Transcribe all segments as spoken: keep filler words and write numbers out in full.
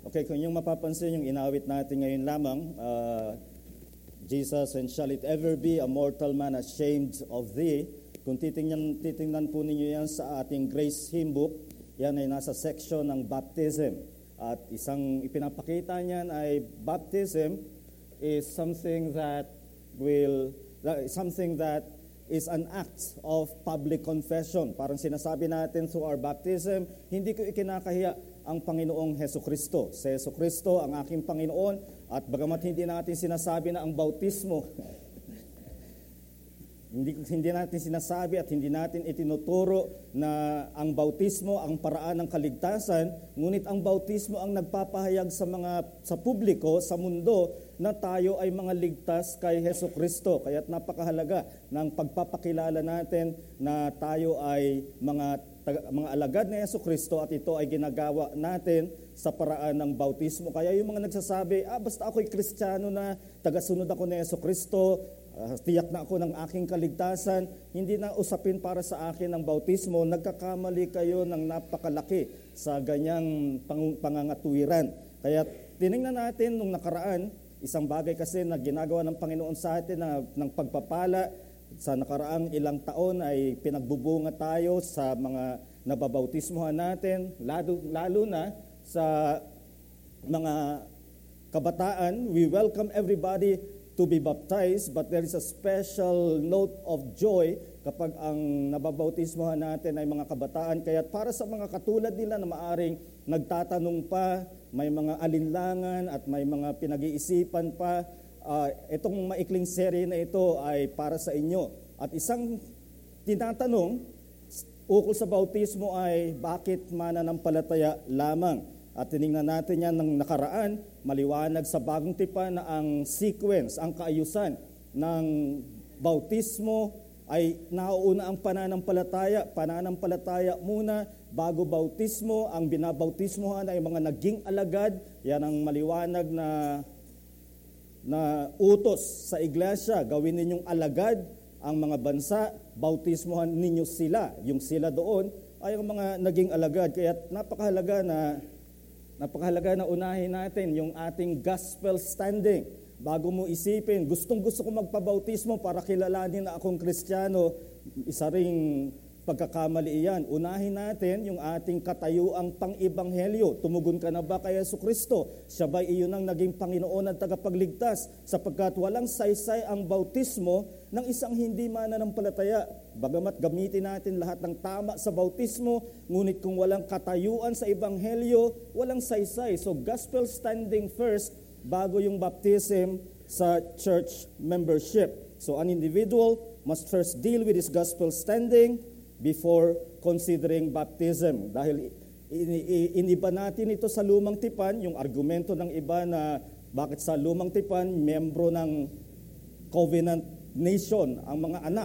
Okay, kung yung mapapansin yung inawit natin ngayon lamang, uh, Jesus, and shall it ever be a mortal man ashamed of thee? Kung titingnan, titingnan po ninyo yan sa ating Grace Hymn Book, yan ay nasa section ng baptism. At isang ipinapakita niyan ay baptism is something that will, something that is an act of public confession. Parang sinasabi natin through our baptism, hindi ko ikinakahiya ang Panginoong Hesukristo. Si Hesukristo ang aking Panginoon, at bagamat hindi natin sinasabi na ang bautismo, hindi, hindi natin sinasabi at hindi natin itinuturo na ang bautismo ang paraan ng kaligtasan, ngunit ang bautismo ang nagpapahayag sa mga sa publiko, sa mundo, na tayo ay mga ligtas kay Hesukristo. Kaya't napakahalaga ng pagpapakilala natin na tayo ay mga mga alagad ni Hesukristo, at ito ay ginagawa natin sa paraan ng bautismo. Kaya yung mga nagsasabi, ah basta ako'y Kristiyano na, tagasunod ako ni Hesukristo, uh, tiyak na ako ng aking kaligtasan, hindi na usapin para sa akin ang bautismo, nagkakamali kayo ng napakalaki sa ganyang pang- pangangatuwiran. Kaya tinignan natin nung nakaraan, isang bagay kasi na ginagawa ng Panginoon sa atin na, ng pagpapala. Sa nakaraang ilang taon ay pinagbubunga tayo sa mga nababautismohan natin, lalo, lalo na sa mga kabataan. We welcome everybody to be baptized, but there is a special note of joy kapag ang nababautismohan natin ay mga kabataan. Kaya para sa mga katulad nila na maaring nagtatanong pa, may mga alinlangan at may mga pinag-iisipan pa, Uh, itong maikling serye na ito ay para sa inyo. At isang tinatanong ukol sa bautismo ay bakit mananampalataya lamang? At tinignan natin yan ng nakaraan, maliwanag sa Bagong Tipan na ang sequence, ang kaayusan ng bautismo ay nauuna ang pananampalataya. Pananampalataya muna bago bautismo. Ang binabautismohan ay mga naging alagad. Yan ang maliwanag na na utos sa iglesia, gawin ninyong alagad ang mga bansa, bautismohan ninyo sila. Yung sila doon ay ang mga naging alagad. Kaya napakahalaga na napakahalaga na unahin natin yung ating gospel standing. Bago mo isipin, gustong gusto ko magpabautismo para kilalanin na akong Kristiyano, isa ring pagkakamali iyan. Unahin natin yung ating katayuang pang-ibanghelyo. Tumugon ka na ba kay Hesukristo? Siya ba iyon ang naging Panginoon at tagapagligtas? Sapagkat walang saysay ang bautismo ng isang hindi mananampalataya. Bagamat gamitin natin lahat ng tama sa bautismo, ngunit kung walang katayuan sa ibanghelyo, walang saysay. So gospel standing first bago yung baptism sa church membership. So an individual must first deal with his gospel standing before considering baptism. Dahil iniba natin ito sa Lumang Tipan, yung argumento ng iba na bakit sa Lumang Tipan, membro ng covenant nation ang mga anak.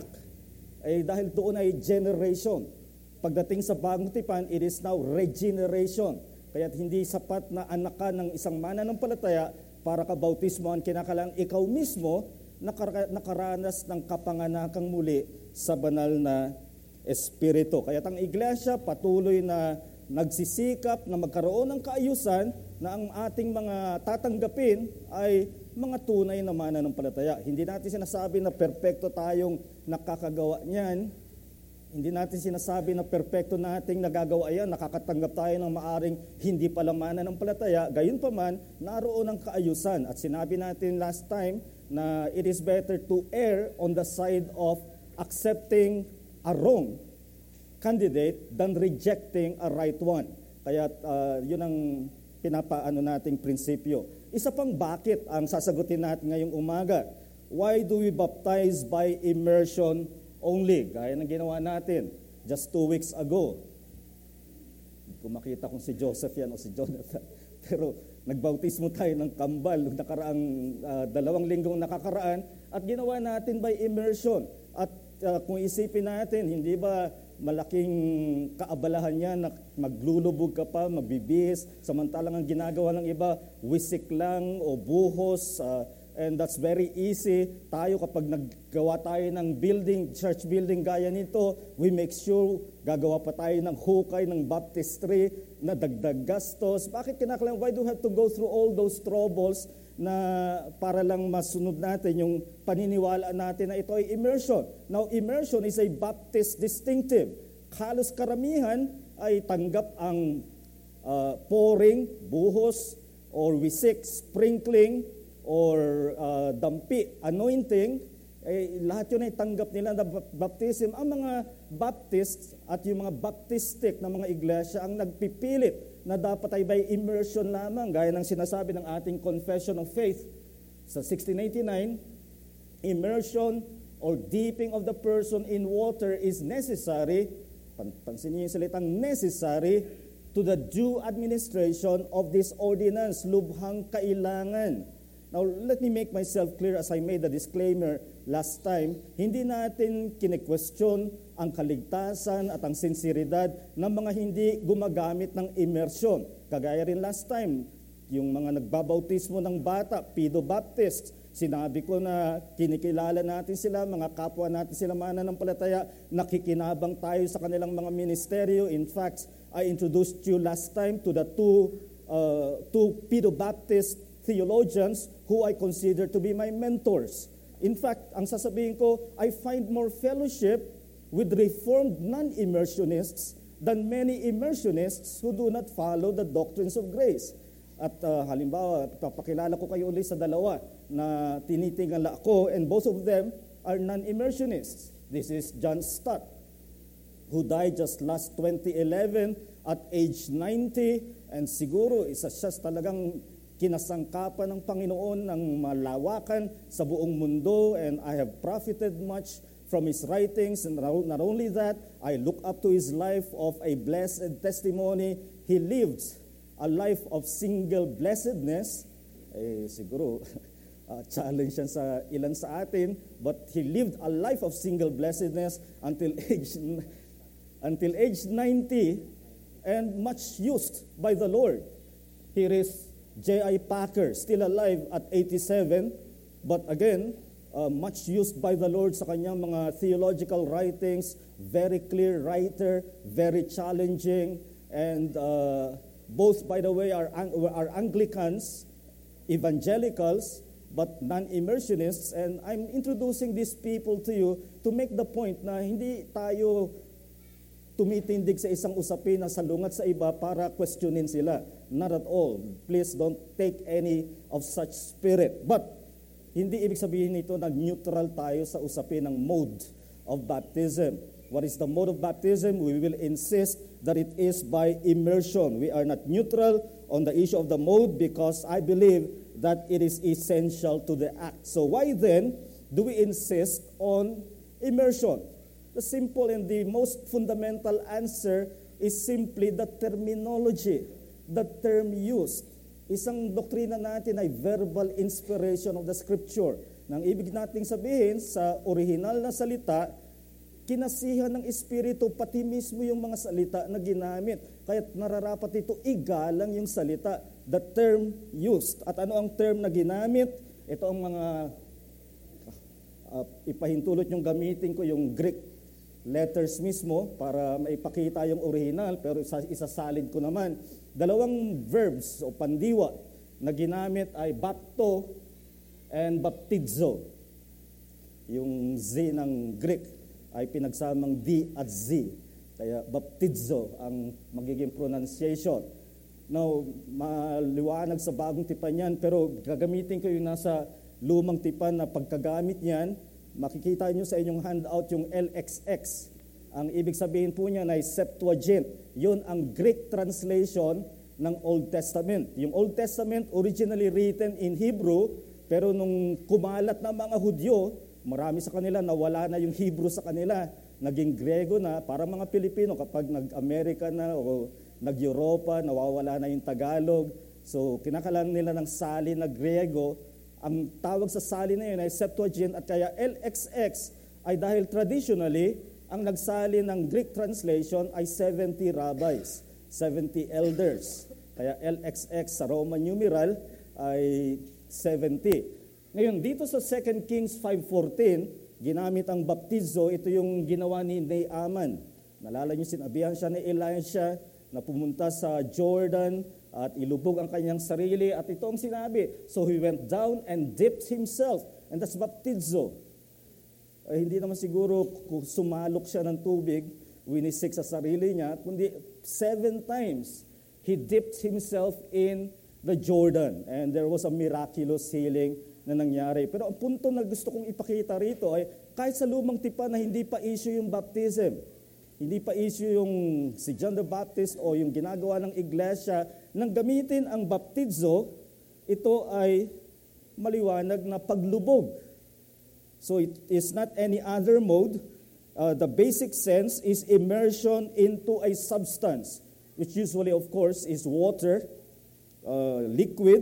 Eh dahil doon ay generation. Pagdating sa Bagong Tipan, it is now regeneration. Kaya't hindi sapat na anak ka ng isang mananampalataya para ka bautismohan, kinakailangan ikaw mismo nakaranas ng kapanganakang muli sa banal na Espiritu. Kaya ang iglesia patuloy na nagsisikap na magkaroon ng kaayusan na ang ating mga tatanggapin ay mga tunay na mananampalataya. Hindi natin sinasabi na perpekto tayong nakakagawa niyan. Hindi natin sinasabi na perpekto nating nagagawa yan, nakakatanggap tayo ng maaring hindi pala mananampalataya. Gayunpaman, naroon ang kaayusan. At sinabi natin last time na it is better to err on the side of accepting a wrong candidate than rejecting a right one. Kaya uh, yun ang pinapaano nating prinsipyo. Isa pang bakit ang sasagutin natin ngayong umaga. Why do we baptize by immersion only? Gaya ng ginawa natin just two weeks ago. Kung makita kung si Joseph yan o si Jonathan. Pero nagbautismo tayo ng kambal nung nakaraang uh, dalawang linggong nakakaraan at ginawa natin by immersion. At uh, kung isipin natin, hindi ba malaking kaabalahan yan na maglulubog ka pa, magbibihis, samantalang ang ginagawa ng iba, wisik lang o buhos, uh, and that's very easy. Tayo kapag naggawa tayo ng building, church building gaya nito, we make sure gagawa pa tayo ng hukay, ng baptistry, na dagdag gastos. Bakit kinakailangan? Why do we have to go through all those troubles na para lang masunod natin yung paniniwala natin na ito ay immersion? Now, immersion is a Baptist distinctive. Halos karamihan ay tanggap ang uh, pouring, buhos, or wisik, sprinkling, or uh, dampi, anointing. Eh, lahat yun ay tanggap nila na baptism. Ang mga Baptists at yung mga Baptistic na mga iglesia ang nagpipilit na dapat ay by immersion lamang. Gaya ng sinasabi ng ating Confession of Faith sa sixteen eighty-nine, immersion or dipping of the person in water is necessary, pansinin niyo yung salitang necessary, to the due administration of this ordinance, lubhang kailangan. Now, let me make myself clear as I made the disclaimer last time, hindi natin kine-question ang kaligtasan at ang sinseridad ng mga hindi gumagamit ng immersion. Kagaya rin last time, yung mga nagbabautismo ng bata, Pedo-Baptists, sinabi ko na kinikilala natin sila, mga kapwa natin sila mananampalataya, nakikinabang tayo sa kanilang mga ministeryo. In fact, I introduced you last time to the two, uh, two Pedo-Baptist theologians who I consider to be my mentors. In fact, ang sasabihin ko, I find more fellowship with Reformed non-immersionists than many immersionists who do not follow the doctrines of grace. At uh, halimbawa, papakilala ko kayo ulit sa dalawa na tinitingala ko, and both of them are non-immersionists. This is John Stott, who died just last twenty eleven at age ninety, and siguro isa siya talagang kinasangkapan ng Panginoon ng malawakan sa buong mundo, and I have profited much from his writings. And not only that, I look up to his life of a blessed testimony. He lived a life of single blessedness. Eh, siguro, uh, challenge yan sa ilan sa atin, but he lived a life of single blessedness until age, until age ninety, and much used by the Lord. Here is J I Packer, still alive at eighty-seven, but again, uh, much used by the Lord sa kanyang mga theological writings, very clear writer, very challenging, and uh, both, by the way, are, are Anglicans, evangelicals, but non-immersionists, and I'm introducing these people to you to make the point na hindi tayo tumitindig sa isang usapin na salungat sa iba para questionin sila. Not at all. Please don't take any of such spirit. But hindi ibig sabihin nito na neutral tayo sa usapin ng mode of baptism. What is the mode of baptism? We will insist that it is by immersion. We are not neutral on the issue of the mode because I believe that it is essential to the act. So why then do we insist on immersion? The simple and the most fundamental answer is simply the terminology, the term used. Isang doktrina natin ay verbal inspiration of the Scripture. Nang ibig nating sabihin sa orihinal na salita, kinasihan ng Espiritu pati mismo yung mga salita na ginamit. Kaya't nararapat ito igalang yung salita, the term used. At ano ang term na ginamit? Ito ang mga, uh, ipahintulot yung gamitin ko, yung Greek letters mismo para maipakita yung original, pero isasalid ko naman. Dalawang verbs o pandiwa na ginamit ay bapto and baptizo. Yung Z ng Greek ay pinagsamang D at Z. Kaya baptizo ang magiging pronunciation. Now, maliwanag sa bagong tipan yan, pero gagamitin ko yung nasa lumang tipan na pagkagamit niyan, makikita nyo sa inyong handout yung L X X. Ang ibig sabihin po niya ay Septuagint. Yun ang Greek translation ng Old Testament. Yung Old Testament originally written in Hebrew, pero nung kumalat na mga Hudyo, marami sa kanila nawala na yung Hebrew sa kanila, naging Grego na. Para mga Pilipino, kapag nag-America na o nag-Europa, nawawala na yung Tagalog. So kinakalan nila ng sali na Grego. Ang tawag sa sali na yun ay Septuagint, at kaya L X X ay dahil traditionally, ang nagsali ng Greek translation ay seventy rabbis, seventy elders. Kaya L X X sa Roman numeral ay seventy. Ngayon, dito sa Second Kings five fourteen, ginamit ang baptizo, ito yung ginawa ni Naaman. Nalala niyo, sinabihan siya ni Elisha na pumunta sa Jordan at ilubog ang kanyang sarili. At ito ang sinabi, so he went down and dipped himself. And that's baptizo. Ay, hindi naman siguro kung sumalok siya ng tubig, winisik sa sarili niya, kundi seven times he dipped himself in the Jordan. And there was a miraculous healing na nangyari. Pero ang punto na gusto kong ipakita rito ay kahit sa lumang tipan na hindi pa issue yung baptism, hindi pa issue yung si John the Baptist o yung ginagawa ng iglesia, nang gamitin ang baptizo, ito ay maliwanag na paglubog. So it is not any other mode. Uh, the basic sense is immersion into a substance, which usually, of course, is water, uh, liquid,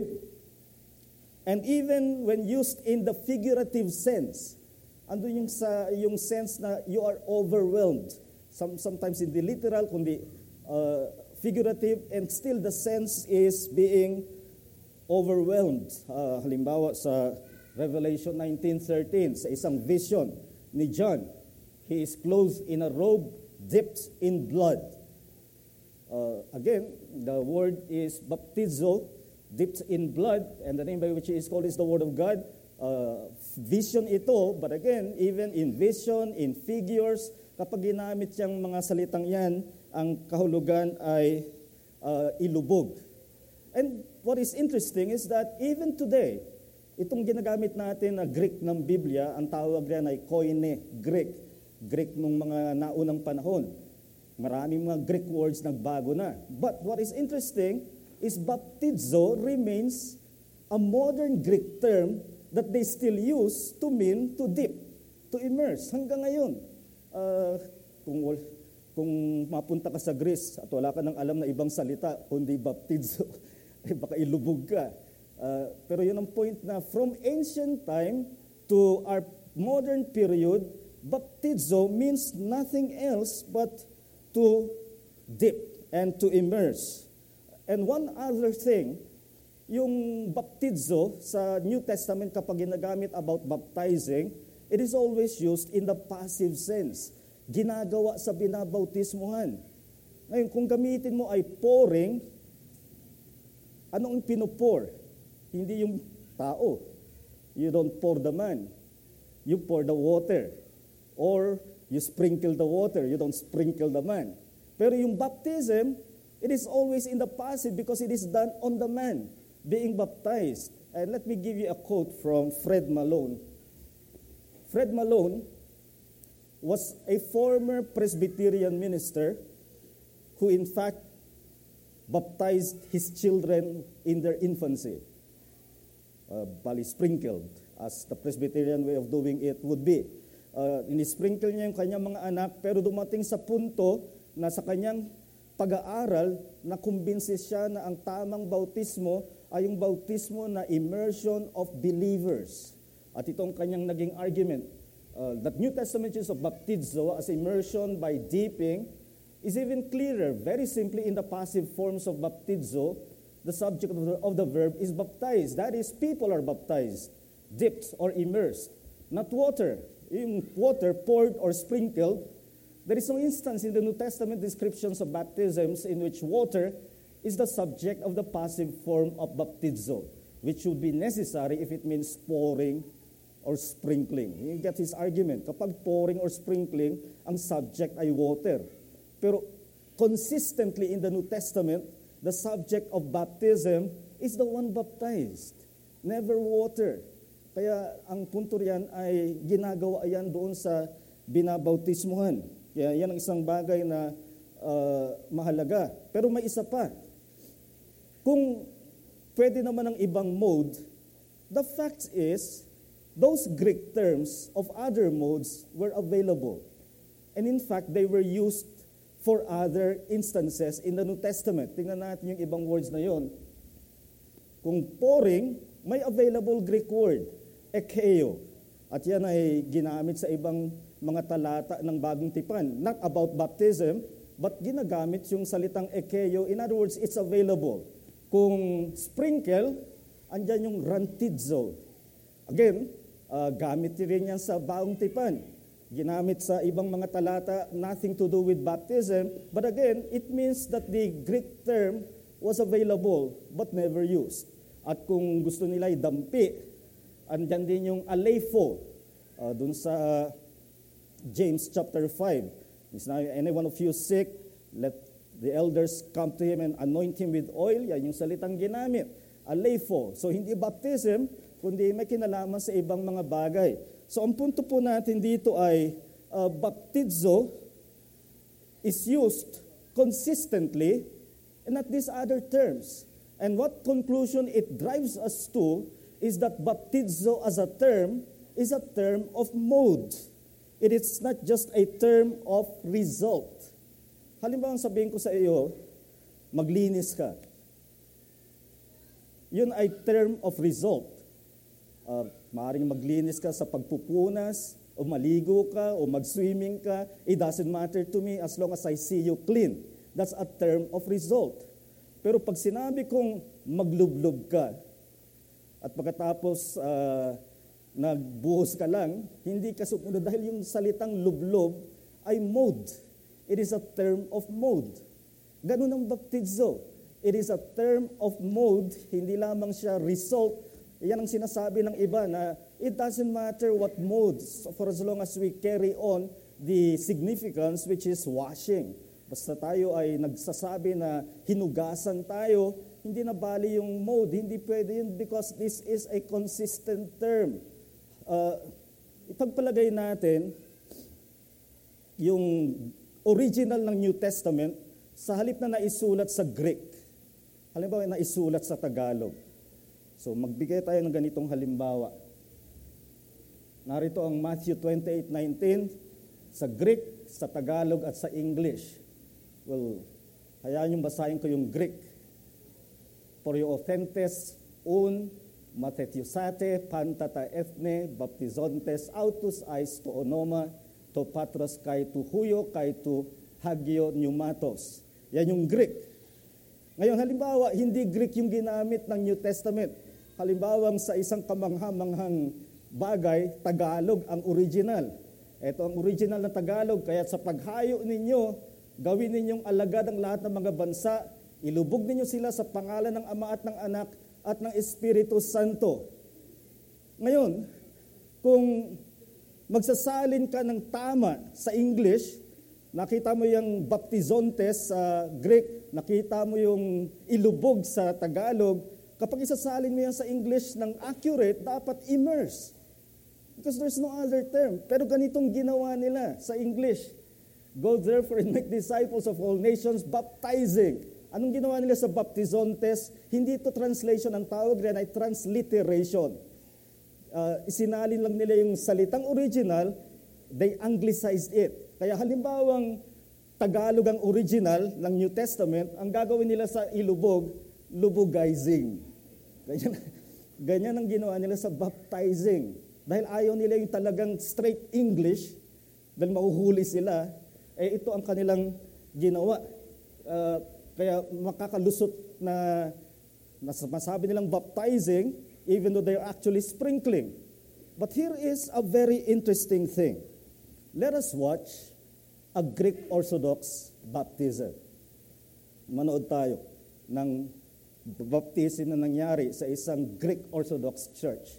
and even when used in the figurative sense, ando yung, sa, yung sense na you are overwhelmed. Some, sometimes in the literal, kundi uh, figurative, and still the sense is being overwhelmed. Uh, halimbawa sa Revelation nineteen thirteen, sa isang vision ni John, he is clothed in a robe dipped in blood. Uh, again, the word is baptizo, dipped in blood, and the name by which it is called is the Word of God. Uh, vision ito, but again, even in vision, in figures, kapag ginamit yung mga salitang yan, ang kahulugan ay uh, ilubog. And what is interesting is that even today, itong ginagamit natin na Greek ng Biblia, ang tawag yan ay Koine Greek. Greek nung mga naunang panahon. Maraming mga Greek words nagbago na. But what is interesting is baptizo remains a modern Greek term that they still use to mean to dip, to immerse. Hanggang ngayon, uh, kung, kung mapunta ka sa Greece at wala ka nang alam na ibang salita, kundi baptizo, eh baka ilubog ka. Uh, pero yun ang point na from ancient time to our modern period, baptizo means nothing else but to dip and to immerse. And one other thing, yung baptizo sa New Testament kapag ginagamit about baptizing, it is always used in the passive sense. Ginagawa sa binabautismuhan. Ngayon, kung gamitin mo ay pouring, anong pinupour? Hindi yung tao. You don't pour the man. You pour the water. Or you sprinkle the water. You don't sprinkle the man. Pero yung baptism, it is always in the passive because it is done on the man being baptized. And let me give you a quote from Fred Malone. Fred Malone was a former Presbyterian minister who in fact baptized his children in their infancy. Uh, bali sprinkled, as the Presbyterian way of doing it would be. Uh, inisprinkle niya yung kanyang mga anak, pero dumating sa punto na sa kanyang pag-aaral, nakumbinsi siya na ang tamang bautismo ay yung bautismo na immersion of believers. At itong kanyang naging argument, uh, that New Testament use of baptizo as immersion by dipping is even clearer. Very simply, in the passive forms of baptizo, the subject of the, of the verb is baptized. That is, people are baptized, dipped or immersed. Not water. Yung water poured or sprinkled. There is no instance in the New Testament descriptions of baptisms in which water is the subject of the passive form of baptizo, which would be necessary if it means pouring or sprinkling. You get his argument. Kapag pouring or sprinkling, ang subject ay water. Pero consistently in the New Testament, the subject of baptism is the one baptized, never water. Kaya ang punto riyan ay ginagawa yan doon sa binabautismuhan. Kaya yan ang isang bagay na uh, mahalaga. Pero may isa pa. Kung pwede naman ng ibang mode, the fact is, those Greek terms of other modes were available. And in fact, they were used for other instances in the New Testament. Tingnan natin yung ibang words na yon. Kung pouring, may available Greek word, ekeo. At yan ay ginamit sa ibang mga talata ng Bagong Tipan. Not about baptism, but ginagamit yung salitang ekeo. In other words, it's available. Kung sprinkle, andyan yung rantidzo. Again, uh, gamit rin yan sa Bagong Tipan. ginamit sa ibang mga talata, nothing to do with baptism. But again, it means that the Greek term was available but never used. At kung gusto nila idampi, andyan din yung aleipho, uh, dun sa uh, James chapter five. Is now any one of you sick, let the elders come to him and anoint him with oil. Yan yung salitang ginamit. Aleipho. So hindi baptism, kundi may kinalaman sa ibang mga bagay. So ang punto po natin dito ay uh, baptizo is used consistently and not these other terms. And what conclusion it drives us to is that baptizo as a term is a term of mode. It is not just a term of result. Halimbawa, sabihin ko sa iyo, maglinis ka. Yun ay term of result. Uh, maaaring maglinis ka sa pagpupunas, o maligo ka, o mag-swimming ka. It doesn't matter to me as long as I see you clean. That's a term of result. Pero pag sinabi kong maglublob ka, at pagkatapos uh, nagbuhos ka lang, hindi ka sumunod dahil yung salitang lublob ay mode. It is a term of mode. Ganun ang baptizo. It is a term of mode, hindi lamang siya result. Yan ang sinasabi ng iba na it doesn't matter what mode for as long as we carry on the significance which is washing. Basta tayo ay nagsasabi na hinugasan tayo, hindi na bali yung mode, hindi pwede yun because this is a consistent term. Uh, ipagpalagay natin yung original ng New Testament sa halip na naisulat sa Greek. Halimbawa, naisulat sa Tagalog. So, magbigay tayo ng ganitong halimbawa. Narito ang Matthew twenty-eight nineteen sa Greek, sa Tagalog at sa English. Well, hayaan yung basahin ko yung Greek. For your offentes un matetiusate pantata ethne baptizontes autus ais to onoma to patros kai tu huyo kai tu hagio pneumatos. Yan yung Greek. Ngayon, halimbawa, hindi Greek yung ginamit ng New Testament. Halimbawa, sa isang kamangha-manghang bagay, Tagalog ang original. Ito ang original na Tagalog, kaya sa paghayo ninyo, gawin ninyong alagad ang lahat ng mga bansa, ilubog ninyo sila sa pangalan ng Ama at ng Anak at ng Espiritu Santo. Ngayon, kung magsasalin ka ng tama sa English, nakita mo yung baptizontes sa Greek, nakita mo yung ilubog sa Tagalog, kapag isasalin mo yan sa English ng accurate, dapat immerse. Because there's no other term. Pero ganitong ginawa nila sa English. Go therefore and make disciples of all nations, baptizing. Anong ginawa nila sa baptizontes? Hindi ito translation, ang tawag rin ay transliteration. Uh, isinalin lang nila yung salitang original, they anglicized it. Kaya halimbawang Tagalog ang original ng New Testament, ang gagawin nila sa ilubog, lubogizing. Ganyan, ganyan ang ginawa nila sa baptizing. Dahil ayaw nila yung talagang straight English, dahil mahuhuli sila, eh ito ang kanilang ginawa. Uh, kaya makakalusot na masabi nilang baptizing, even though they're actually sprinkling. But here is a very interesting thing. Let us watch a Greek Orthodox baptism. Manood tayo ng baptism na nangyari sa isang Greek Orthodox church.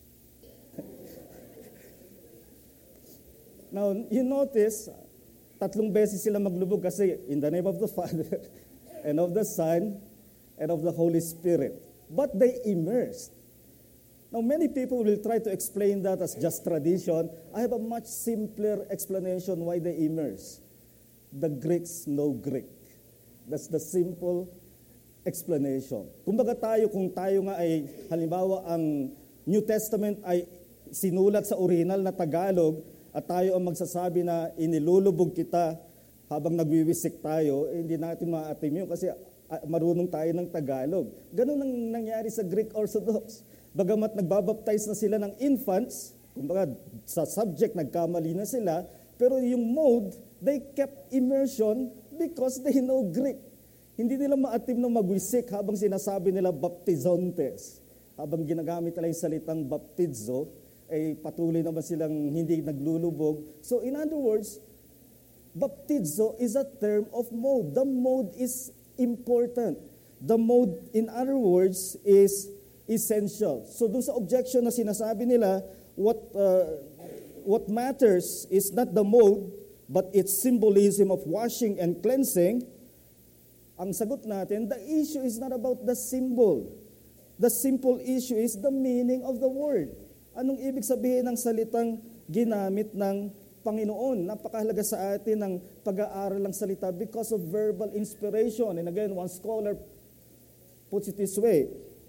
Now, you notice, tatlong beses sila maglubog kasi in the name of the Father, and of the Son, and of the Holy Spirit. But they immersed. Now, many people will try to explain that as just tradition. I have a much simpler explanation why they immerse. The Greeks know Greek. That's the simple explanation. Kumbaga tayo, kung tayo nga ay, halimbawa, ang New Testament ay sinulat sa original na Tagalog, at tayo ang magsasabi na inilulubog kita habang nagwiwisik tayo, eh, hindi natin ma-attain yun kasi uh, marunong tayo ng Tagalog. Ganun ang nangyari sa Greek Orthodox. Bagamat nagbabaptize na sila ng infants, kumbaga sa subject nagkamali na sila, pero yung mode, they kept immersion because they know Greek. Hindi nila ma-attain na magwisik habang sinasabi nila baptizontes. Habang ginagamit nila yung salitang baptizo, ay patuloy naman silang hindi naglulubog. So in other words, baptizo is a term of mode. The mode is important. The mode, in other words, is essential. So doon sa objection na sinasabi nila, what uh, what matters is not the mode, but its symbolism of washing and cleansing. Ang sagot natin, the issue is not about the symbol. The simple issue is the meaning of the word. Anong ibig sabihin ng salitang ginamit ng Panginoon? Napakahalaga sa atin ng pag-aaral ng salita because of verbal inspiration. And again, one scholar puts it this way,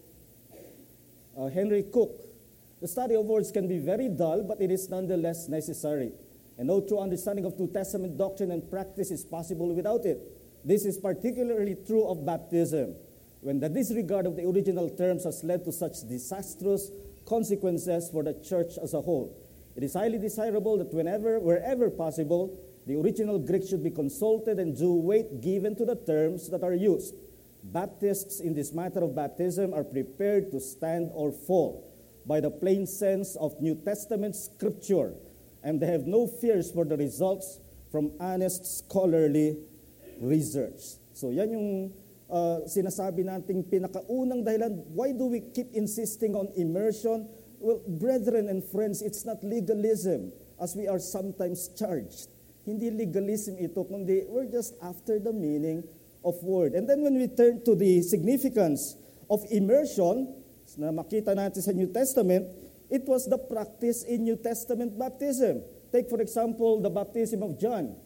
uh, Henry Cook, the study of words can be very dull, but it is nonetheless necessary. And no true understanding of New Testament doctrine and practice is possible without it. This is particularly true of baptism, when the disregard of the original terms has led to such disastrous consequences for the church as a whole. It is highly desirable that whenever, wherever possible, the original Greek should be consulted and due weight given to the terms that are used. Baptists in this matter of baptism are prepared to stand or fall by the plain sense of New Testament scripture, and they have no fears for the results from honest scholarly research. So yan yung uh, sinasabi nating pinakaunang dahilan. Why do we keep insisting on immersion? Well, brethren and friends, it's not legalism as we are sometimes charged. Hindi legalism ito, kundi we're just after the meaning of word. And then when we turn to the significance of immersion, na makita natin sa New Testament, it was the practice in New Testament baptism. Take for example, the baptism of John.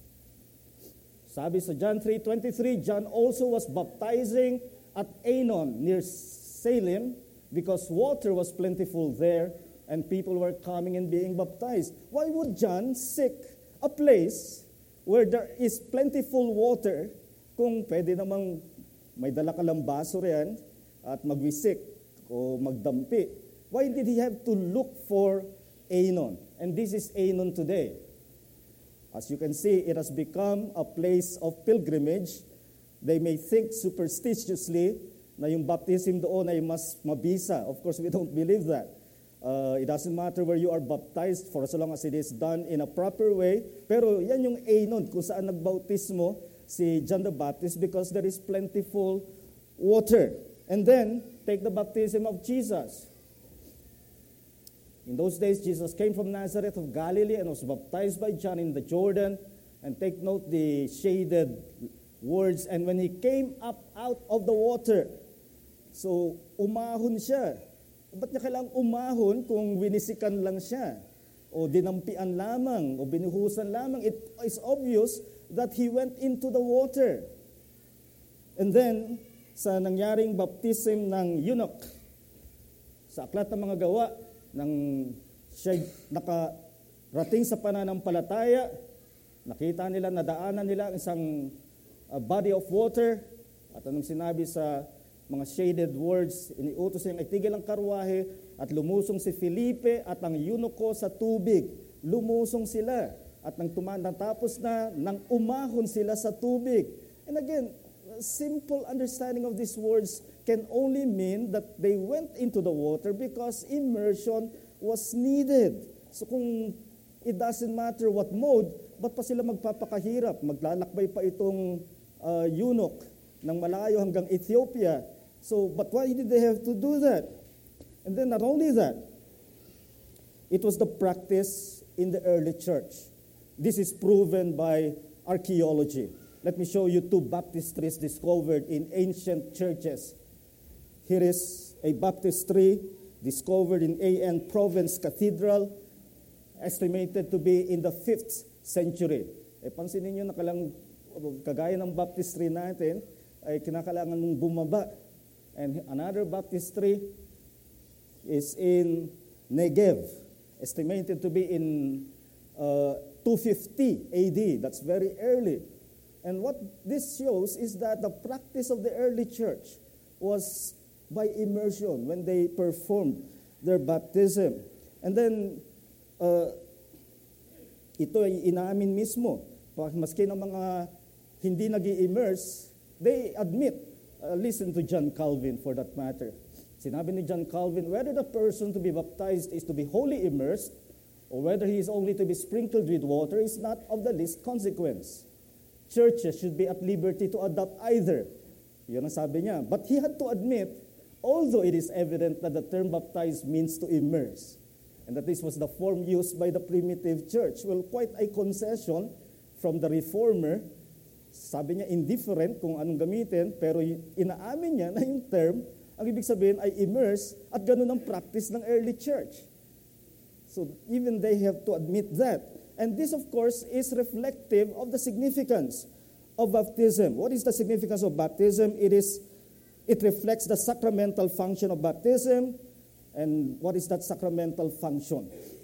Sabi sa John three twenty-three, John also was baptizing at Aenon near Salem because water was plentiful there and people were coming and being baptized. Why would John seek a place where there is plentiful water kung pwede namang may dala ka lang baso riyan at magwisik o magdampi? Why did he have to look for Aenon? And this is Aenon today. As you can see, it has become a place of pilgrimage. They may think superstitiously na yung baptism doon ay mas mabisa. Of course, we don't believe that. Uh, it doesn't matter where you are baptized for as long as it is done in a proper way. Pero yan yung Aenon kung saan nagbautismo si John the Baptist because there is plentiful water. And then, take the baptism of Jesus. In those days, Jesus came from Nazareth of Galilee and was baptized by John in the Jordan. And take note the shaded words. And when he came up out of the water, so umahon siya. Ba't niya kailangang umahon kung winisikan lang siya? O dinampian lamang, o binuhusan lamang? It is obvious that he went into the water. And then, sa nangyaring baptism ng eunuch, sa Aklat ng Mga Gawa, nang siya nakarating sa pananampalataya, nakita nila, nadaanan nila isang uh, body of water, at anong sinabi sa mga shaded words, iniutos niyang itigil ang karwahe at lumusong si Felipe at ang eunuko sa tubig. Lumusong sila at nang tumatapos na, nang umahon sila sa tubig. And again, simple understanding of these words can only mean that they went into the water because immersion was needed. So kung it doesn't matter what mode, ba't pa sila magpapakahirap? Maglalakbay pa itong uh, eunuch ng malayo hanggang Ethiopia. So, but why did they have to do that? And then not only that, it was the practice in the early church. This is proven by archaeology. Let me show you two baptistries discovered in ancient churches. Here is a baptistry discovered in A N Province Cathedral, estimated to be in the fifth century. Eh, pansinin nyo na kalang, kagaya ng baptistry natin, ay kinakailangan mong bumaba. And another baptistry is in Negev, estimated to be in uh, two fifty A D. That's very early. And what this shows is that the practice of the early church was by immersion when they performed their baptism. And then, uh, ito ay inaamin mismo. Maski ng mga hindi nag-i-immerse, they admit, uh, listen to John Calvin for that matter. Sinabi ni John Calvin, whether the person to be baptized is to be wholly immersed or whether he is only to be sprinkled with water is not of the least consequence. Churches should be at liberty to adopt either. Yun ang sabi niya. But he had to admit, although it is evident that the term baptize means to immerse, and that this was the form used by the primitive church. Well, quite a concession from the reformer. Sabi niya, indifferent kung anong gamitin, pero inaamin niya na yung term, ang ibig sabihin ay immerse, at ganun ang practice ng early church. So even they have to admit that. And this, of course, is reflective of the significance of baptism. What is the significance of baptism? It is, it reflects the sacramental function of baptism. And what is that sacramental function?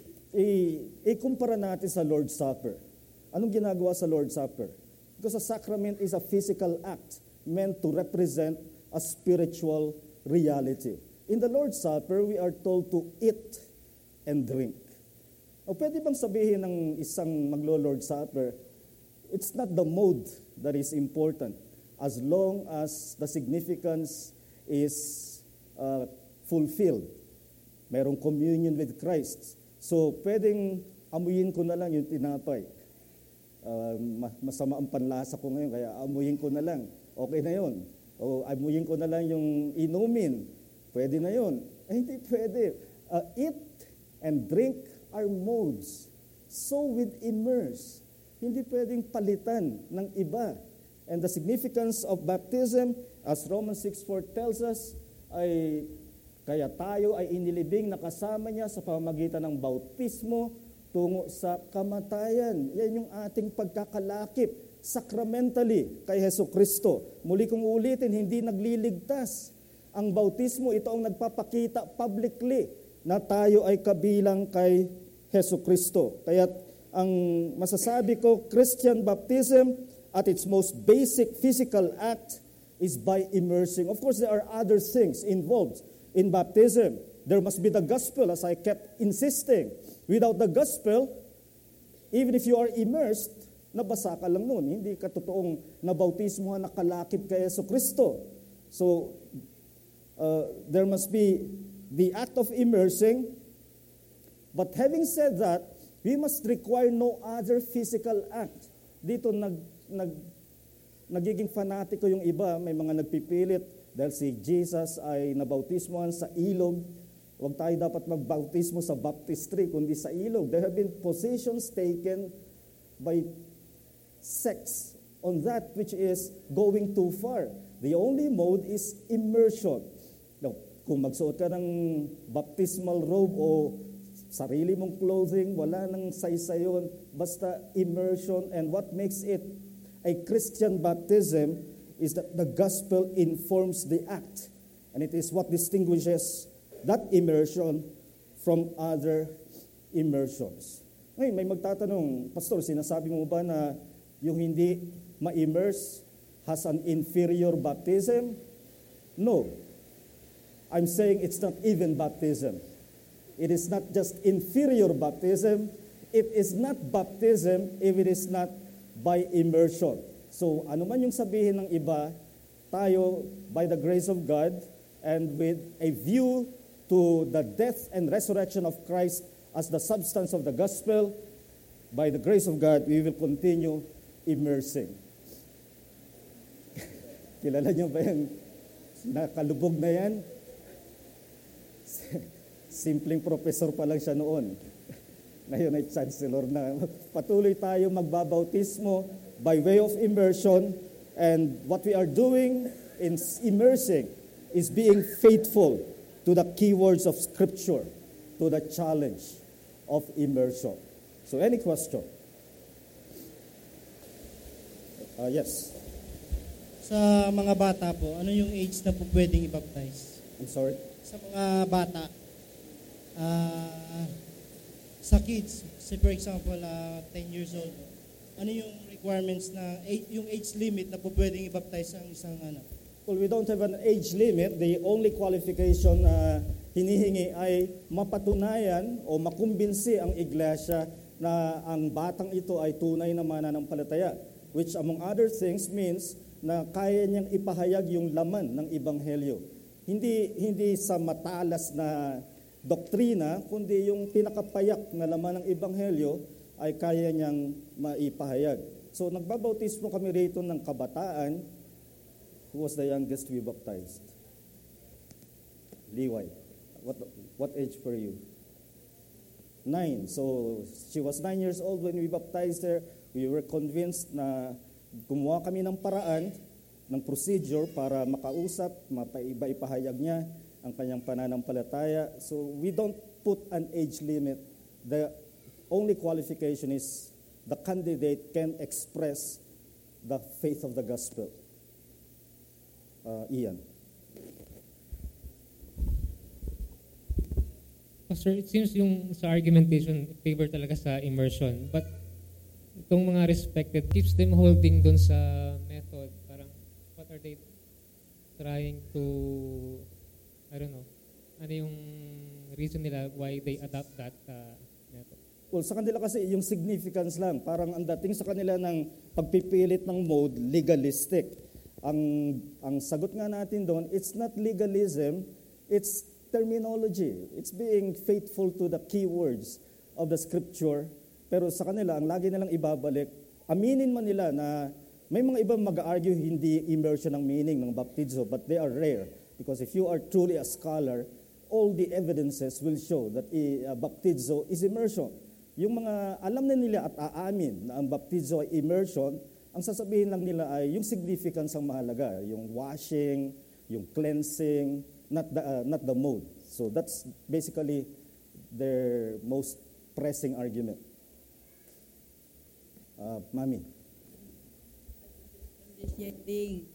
I, ikumpara natin sa Lord's Supper. Anong ginagawa sa Lord's Supper? Because a sacrament is a physical act meant to represent a spiritual reality. In the Lord's Supper, we are told to eat and drink. O pwede bang sabihin ng isang maglo-Lord's Supper, it's not the mode that is important as long as the significance is uh, fulfilled. Merong communion with Christ. So pwedeng amuyin ko na lang yung tinapay. Uh, masama ang panlasa ko ngayon, kaya amuyin ko na lang. Okay na yun. O amuyin ko na lang yung inumin. Pwede na yun. Eh, hindi pwede. Uh, eat and drink are modes. So with immerse. Hindi pwedeng palitan ng iba. And the significance of baptism, as Romans six four tells us, ay kaya tayo ay inilibing na kasama niya sa pamamagitan ng bautismo tungo sa kamatayan. Yan yung ating pagkakalakip sacramentally kay Hesus Kristo. Muli kong ulitin, hindi nagliligtas. Ang bautismo, ito ang nagpapakita publicly na tayo ay kabilang kay Hesus Kristo. Kaya ang masasabi ko, Christian baptism at its most basic physical act is by immersing. Of course, there are other things involved in baptism. There must be the gospel, as I kept insisting. Without the gospel, even if you are immersed, nabasa ka lang nun. Hindi ka totoong nabautismo na nakalakip kay Yesu Kristo. So, uh, there must be the act of immersing. But having said that, we must require no other physical act. Dito nag, nag, nagiging fanatiko yung iba. May mga nagpipilit dahil si Jesus ay nabautismohan sa ilog. Huwag tayo dapat magbautismo sa baptistry, kundi sa ilog. There have been positions taken by sects on that which is going too far. The only mode is immersion. Now, kung magsuot ka ng baptismal robe o sarili mong clothing, wala nang saysayon, basta immersion. And what makes it a Christian baptism is that the gospel informs the act. And it is what distinguishes that immersion from other immersions. Ngayon, may magtatanong, Pastor, sinasabi mo ba na yung hindi ma-immerse has an inferior baptism? No. I'm saying it's not even baptism. It is not just inferior baptism. It is not baptism if it is not by immersion. So, ano man yung sabihin ng iba, tayo, by the grace of God, and with a view to the death and resurrection of Christ as the substance of the gospel, by the grace of God, we will continue immersing. Kilala niyo ba yung nakalubog na yan? Simpleng professor pa lang siya noon. Ngayon ay chancellor na. Patuloy tayo magbabautismo by way of immersion, and what we are doing in immersing is being faithful to the keywords of Scripture, to the challenge of immersion. So, any question? Uh, yes. Sa mga bata po, ano yung age na po pwedeng i-baptize? I'm sorry? Sa mga bata, uh, sa kids, say for example, uh, ten years old, ano yung requirements na, yung age limit na po pwedeng i-baptize ang isang anak? Well, we don't have an age limit. The only qualification na hinihingi ay mapatunayan o makumbinsi ang iglesia na ang batang ito ay tunay na mananampalataya, which among other things means na kaya niyang ipahayag yung laman ng ebanghelyo. Hindi hindi sa matalas na doktrina, kundi yung pinakapayak na laman ng ebanghelyo ay kaya niyang maipahayag. So nagbabautismo kami rito ng kabataan. Who was the youngest we baptized? Liway. What what age were you? Nine. So she was nine years old when we baptized her. We were convinced na gumawa kami ng paraan, ng procedure para makausap, mapaiba-ipahayag niya ang kanyang pananampalataya. So we don't put an age limit. The only qualification is the candidate can express the faith of the gospel. Uh, Ian. Pastor, it seems yung sa argumentation, favor talaga sa immersion. But itong mga respected keeps them holding dun sa method. Parang, what are they trying to, I don't know, ano yung reason nila why they adopt that uh, method? Well, sa kanila kasi yung significance lang. Parang ang dating sa kanila ng pagpipilit ng mode, legalistic. Ang, ang sagot nga natin doon, it's not legalism, it's terminology. It's being faithful to the key words of the scripture. Pero sa kanila, ang lagi nilang ibabalik, aminin man nila na may mga ibang mag-argue hindi immersion ang meaning ng baptizo, but they are rare. Because if you are truly a scholar, all the evidences will show that uh, baptizo is immersion. Yung mga alam na nila at aamin na ang baptizo ay immersion, ang sasabihin lang nila ay yung significance ang mahalaga, yung washing, yung cleansing, not the uh, not the mode. So that's basically their most pressing argument. Uh, Mami. Appreciating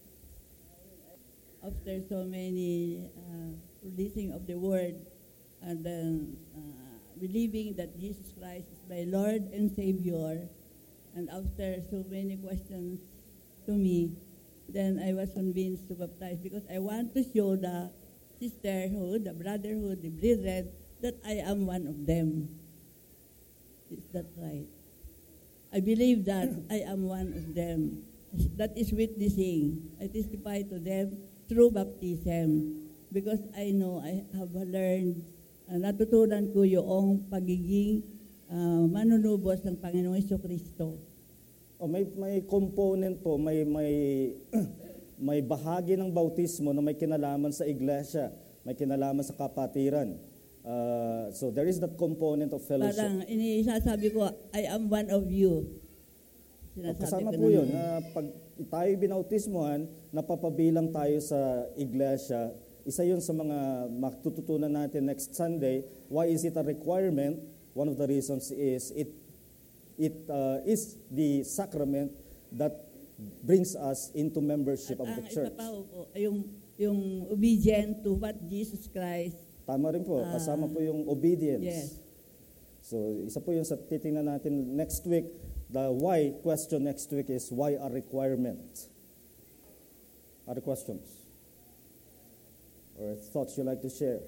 after so many uh, releasing of the word and then uh, believing that Jesus Christ is my Lord and Savior, and after so many questions to me, then I was convinced to baptize because I want to show the sisterhood, the brotherhood, the brethren, that I am one of them. Is that right? I believe that I am one of them. That is witnessing. I testify to them through baptism because I know I have learned, uh, natutunan ko yung pagiging uh, manunubos ng Panginoong Jesucristo. Oh, may may component po, may may may bahagi ng bautismo na may kinalaman sa iglesia, may kinalaman sa kapatiran. Uh, so there is that component of fellowship. Parang inisasabi ko, I am one of you. O, kasama po yun, na pag tayo binautismohan, napapabilang tayo sa iglesia. Isa yun sa mga matututunan natin next Sunday. Why is it a requirement? One of the reasons is it it uh, is the sacrament that brings us into membership At of the ang church. isa pa po, yung, yung obedient to what Jesus Christ. Tama rin po, Ah, kasama po yung obedience. Yes. So, isa po yung sa titingnan natin next week. The why question next week is why a requirement? Other questions? Or thoughts you like to share?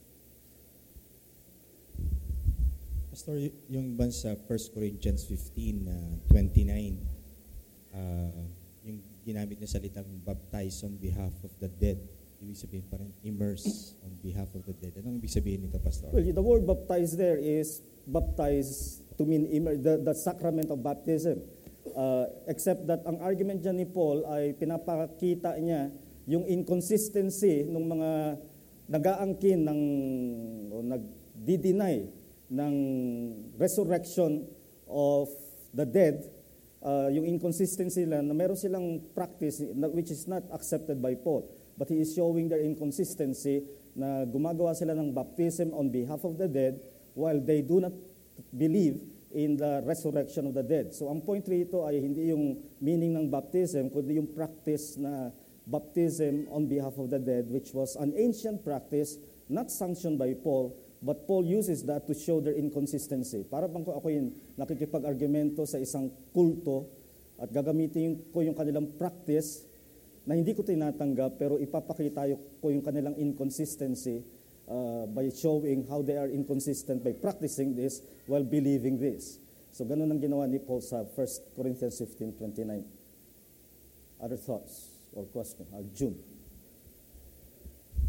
Pastor, y- yung ban sa First Corinthians fifteen, uh, twenty-nine, uh, yung ginamit na salitang baptize on behalf of the dead, ibig sabihin parang immerse on behalf of the dead. Anong ibig sabihin nito, Pastor? Well, the word baptize there is baptize to mean immer- the, the sacrament of baptism. Uh, except that ang argument dyan ni Paul ay pinapakita niya yung inconsistency ng mga nag-aangkin ng, o nag-deny ng resurrection of the dead, uh, yung inconsistency nila na meron silang practice na, which is not accepted by Paul. But he is showing their inconsistency na gumagawa sila ng baptism on behalf of the dead while they do not believe in the resurrection of the dead. So ang point rito ay hindi yung meaning ng baptism, kundi yung practice na baptism on behalf of the dead, which was an ancient practice, not sanctioned by Paul, but Paul uses that to show their inconsistency. Para bang ako yung nakikipag-argumento sa isang kulto at gagamitin ko yung kanilang practice na hindi ko tinatanggap, pero ipapakita ko yung kanilang inconsistency uh, by showing how they are inconsistent by practicing this while believing this. So ganun ang ginawa ni Paul sa First Corinthians fifteen twenty-nine. Other thoughts or question? Uh, June.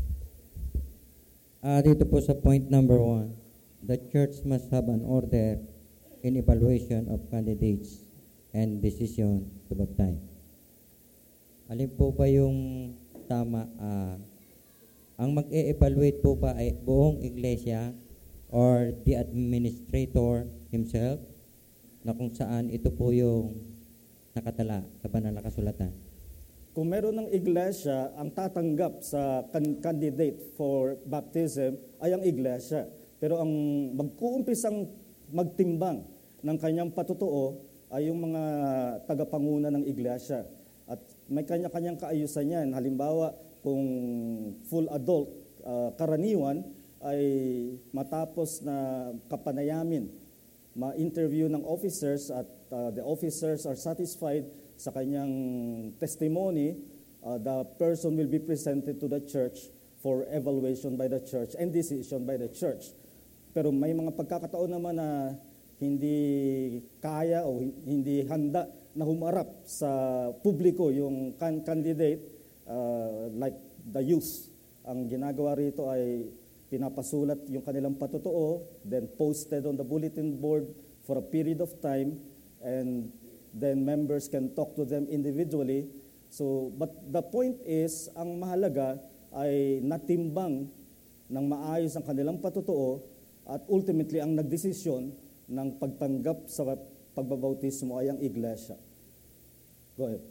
Ah, dito po sa point number one, the church must have an order in evaluation of candidates and decision to baptize. Alin po ba yung tama? Ah, ang mag-e-evaluate po ba ay buong iglesia or the administrator himself, na kung saan ito po yung nakatala sa banal na kasulatan? Kung meron ng iglesia, ang tatanggap sa kan- candidate for baptism ay ang iglesia. Pero ang mag-uumpisang magtimbang ng kanyang patutuo ay yung mga tagapanguna ng iglesia. At may kanya-kanyang kaayusan yan. Halimbawa, kung full adult uh, karaniwan ay matapos na kapanayamin, ma-interview ng officers at uh, the officers are satisfied sa kanyang testimony, uh, the person will be presented to the church for evaluation by the church and decision by the church. Pero may mga pagkakataon naman na hindi kaya o hindi handa na humarap sa publiko yung can- candidate, uh, like the youth. Ang ginagawa rito ay pinapasulat yung kanilang patutuo, then posted on the bulletin board for a period of time, and then members can talk to them individually. So, but the point is, ang mahalaga ay natimbang ng maayos ang kanilang patutuo at ultimately ang nagdesisyon ng pagtanggap sa pagbabautismo ay ang iglesia. Go ahead.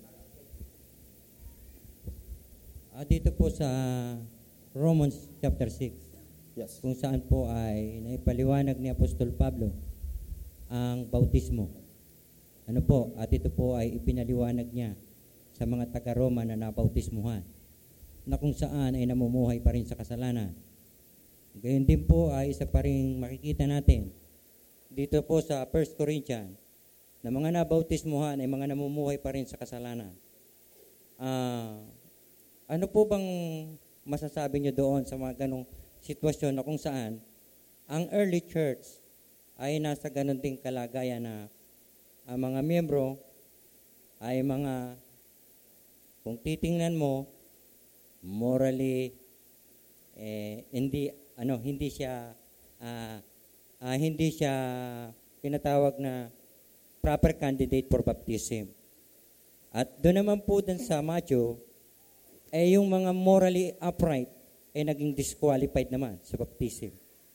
Ah, dito po sa Romans chapter six, Yes. kung saan po ay naipaliwanag ni Apostol Pablo ang bautismo. Ano po, at ito po ay ipinaliwanag niya sa mga taga-Roma na nabautismuhan, na kung saan ay namumuhay pa rin sa kasalanan. Gayon din po ay isa pa rin makikita natin dito po sa First Corinthians, na mga nabautismuhan ay mga namumuhay pa rin sa kasalanan. Ah, ano po bang masasabi niyo doon sa mga ganong sitwasyon na kung saan ang early church ay nasa ganon ding kalagayan na ang mga miyembro ay mga, kung titingnan mo, morally, eh, hindi, ano, hindi siya, ah, ah, hindi siya tinatawag na proper candidate for baptism. At doon naman po dun sa Matthew, eh yung mga morally upright ay naging disqualified naman sa baptism.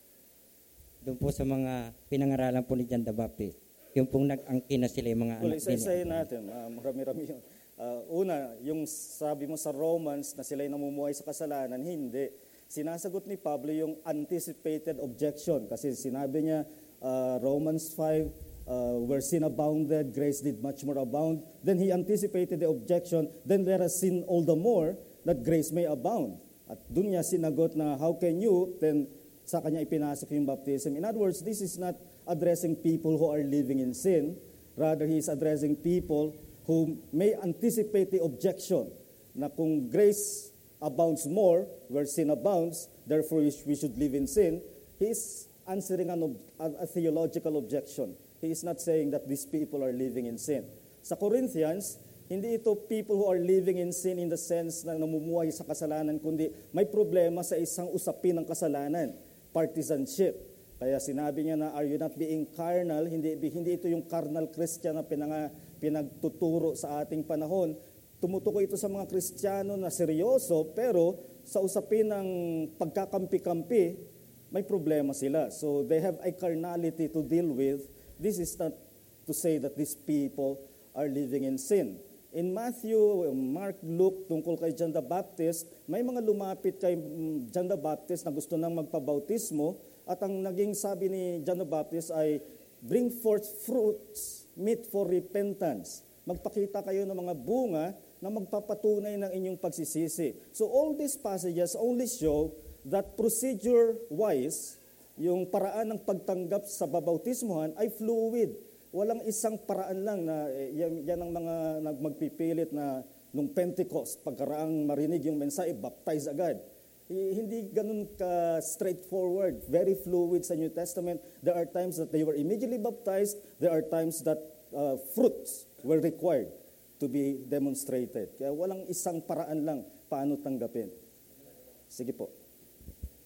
Doon po sa mga pinangaralan po ni John the Baptist. Yung pong nag-angkin na sila yung mga Well, anak isa-isahin natin. Uh, marami-rami yun. Uh, una, yung sabi mo sa Romans na sila'y namumuhay sa kasalanan, hindi. Sinasagot ni Pablo yung anticipated objection. Kasi sinabi niya, uh, Romans five, uh, where sin abounded, grace did much more abound. Then he anticipated the objection, then there is sin all the more, that grace may abound. At doon niya sinagot na, how can you, then sa kanya ipinasok yung baptism. In other words, this is not addressing people who are living in sin. Rather, he is addressing people who may anticipate the objection na kung grace abounds more, where sin abounds, therefore we should live in sin. He is answering an ob- a theological objection. He is not saying that these people are living in sin. Sa Corinthians, hindi ito people who are living in sin in the sense na namumuhay sa kasalanan, kundi may problema sa isang usapin ng kasalanan, partisanship. Kaya sinabi niya na, are you not being carnal? Hindi, hindi ito yung carnal Christian na pinanga, pinagtuturo sa ating panahon. Tumutukoy ito sa mga Kristiyano na seryoso, pero sa usapin ng pagkakampi-kampi, may problema sila. So they have a carnality to deal with. This is not to say that these people are living in sin. In Matthew, Mark, Luke, tungkol kay John the Baptist, may mga lumapit kay John the Baptist na gusto nang magpabautismo, at ang naging sabi ni John the Baptist ay, bring forth fruits meet for repentance. Magpakita kayo ng mga bunga na magpapatunay ng inyong pagsisisi. So all these passages only show that procedure-wise, yung paraan ng pagtanggap sa babautismohan ay fluid. Walang isang paraan lang na eh, yan, yan ang mga magpipilit na nung Pentecost, pagkaraang marinig yung mensahe, baptize agad. Eh, hindi ganun ka straightforward, very fluid sa New Testament. There are times that they were immediately baptized, there are times that uh, fruits were required to be demonstrated. Kaya walang isang paraan lang paano tanggapin. Sige po.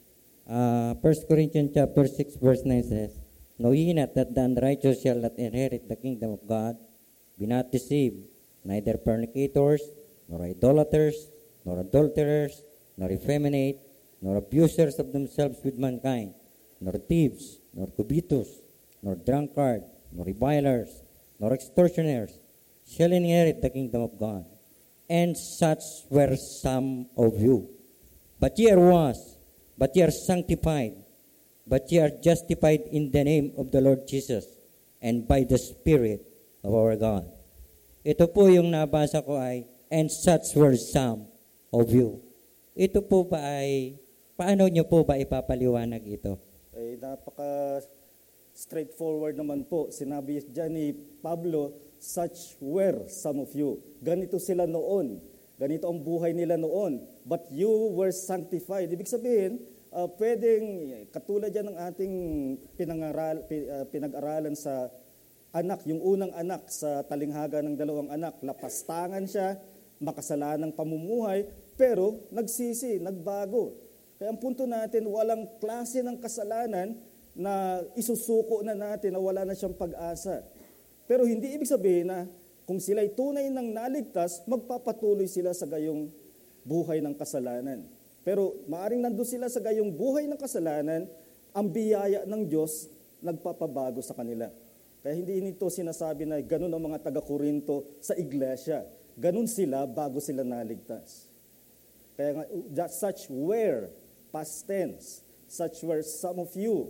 Uh, First Corinthians chapter six verse nine says, Know ye not that the unrighteous shall not inherit the kingdom of God? Be not deceived, neither fornicators, nor idolaters, nor adulterers, nor effeminate, nor abusers of themselves with mankind, nor thieves, nor covetous, nor drunkard, nor revilers, nor extortioners, shall inherit the kingdom of God. And such were some of you. But ye are washed, but ye are sanctified, but ye are justified in the name of the Lord Jesus, and by the Spirit of our God. Ito po yung nabasa ko ay, and such were some of you. Ito po ba ay, paano nyo po ba ipapaliwanag ito? Ay napaka straightforward naman po. Sinabi dyan ni Pablo, such were some of you. Ganito sila noon. Ganito ang buhay nila noon. But you were sanctified. Ibig sabihin, uh, pwedeng, katulad yan ng ating pinangaral, uh, pinag-aralan sa anak, yung unang anak sa talinghaga ng dalawang anak. Lapastangan siya, makasalanang pamumuhay, pero nagsisi, nagbago. Kaya ang punto natin, walang klase ng kasalanan na isusuko na natin na wala na siyang pag-asa. Pero hindi ibig sabihin na kung sila'y tunay ng naligtas, magpapatuloy sila sa gayong buhay ng kasalanan. Pero maaring nandun sila sa gayong buhay ng kasalanan, ang biyaya ng Diyos nagpapabago sa kanila. Kaya hindi nito sinasabi na ganun ang mga taga-Korinto sa iglesia. Ganun sila bago sila naligtas. Kaya nga, that such were, past tense, such were some of you.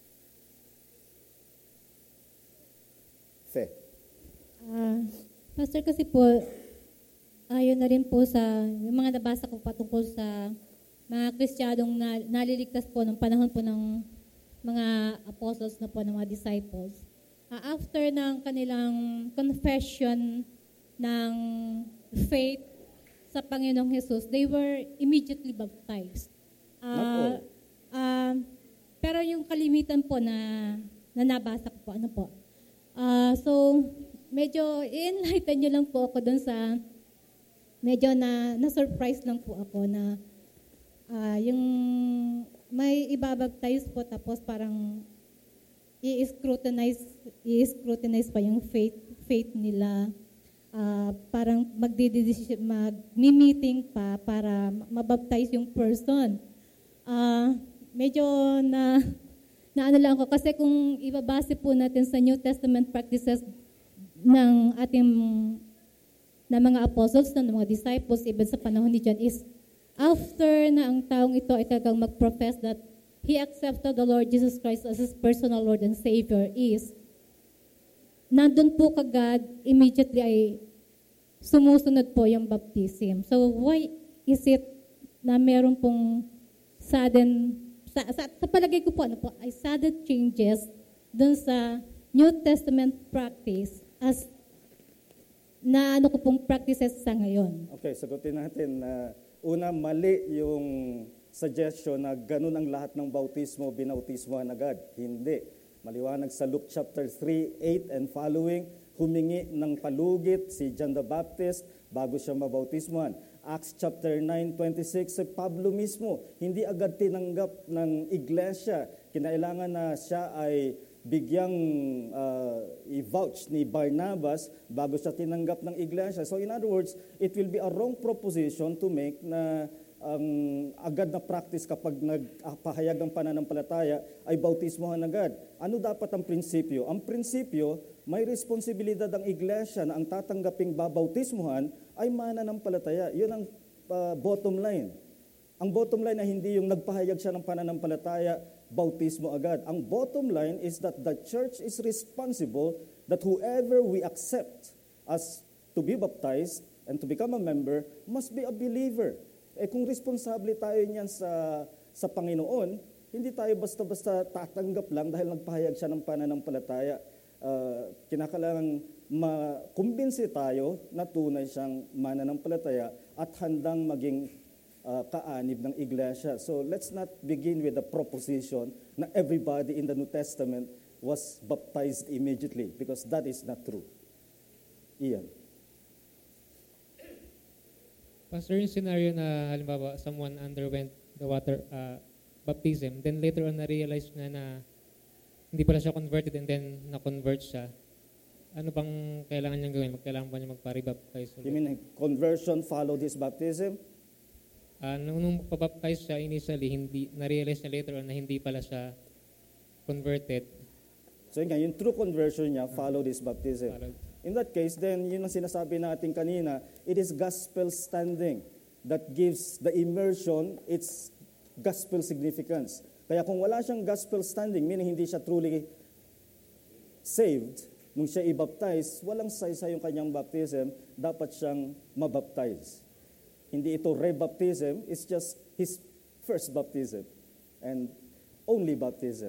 Fe. Ah, Pastor, kasi po, ayon na rin po sa, yung mga nabasa ko patungkol sa mga Kristiyanong na, naliligtas po ng panahon po ng mga apostles na po, ng mga disciples. Ah, after ng kanilang confession ng faith sa Panginoong Jesus, they were immediately baptized. Ah, ah, pero yung kalimitan po na, na nabasa ko po, ano po, ah, so, medyo i-enlighten nyo lang po ako dun sa, medyo na, na-surprise lang po ako na uh, yung may ibabaptize po tapos parang i-scrutinize, i-scrutinize pa yung faith, faith nila. Uh, parang magdidesisyon, mag-meeting pa para mabaptize yung person. Uh, medyo na, na ano lang ako, kasi kung ibabase po natin sa New Testament practices ng ating na mga apostles, ng mga disciples, even sa panahon ni John, is after na ang taong ito ay talagang mag-profess that he accepted the Lord Jesus Christ as his personal Lord and Savior, is nandun po kagad, immediately ay sumusunod po yung baptism. So why is it na meron pong sudden, sa, sa, sa palagay ko po, ano po, ay sudden changes dun sa New Testament practice as na ano ko pong practices sa ngayon. Okay, sagutin natin na uh, una, mali yung suggestion na ganun ang lahat ng bautismo, binautismohan agad. Hindi. Maliwanag sa Luke chapter three, eight and following, humingi ng palugit si John the Baptist bago siya mabautismohan. Acts chapter nine, twenty-six, si Pablo mismo, hindi agad tinanggap ng iglesia. Kinailangan na siya ay bigyang uh, i-vouch ni Barnabas bago siya tinanggap ng iglesia. So in other words, it will be a wrong proposition to make na ang um, agad na practice kapag nagpahayag ng pananampalataya ay bautismohan agad. Ano dapat ang prinsipyo? Ang prinsipyo, may responsibilidad ang iglesia na ang tatanggaping babautismohan ay mananampalataya. Yun ang uh, bottom line. Ang bottom line na hindi yung nagpahayag siya ng pananampalataya, bautismo agad. Ang bottom line is that the church is responsible that whoever we accept as to be baptized and to become a member must be a believer. Eh kung responsable tayo niyan sa, sa Panginoon, hindi tayo basta-basta tatanggap lang dahil nagpahayag siya ng pananampalataya. Uh, kinakailangan makumbinsi tayo na tunay siyang mananampalataya at handang maging Uh, kaanib ng iglesia. So let's not begin with the proposition na everybody in the New Testament was baptized immediately because that is not true. Ian. Pastor, yung scenario na halimbawa someone underwent the water uh, baptism, then later on na-realize niya na hindi pala siya converted and then na-convert siya, ano bang kailangan niyang gawin? Kailangan ba niya magpa-rebaptize ulit? You mean conversion followed his baptism? Uh, nung, nung pabaptize siya initially, hindi, na-realize niya later on na hindi pala siya converted. So yun nga, yung true conversion niya followed his baptism. Followed. In that case, then, yun ang sinasabi natin kanina, it is gospel standing that gives the immersion its gospel significance. Kaya kung wala siyang gospel standing, meaning hindi siya truly saved, nung siya i-baptize, walang saysay yung kanyang baptism, dapat siyang mabaptize. Hindi ito rebaptism, it's just his first baptism and only baptism.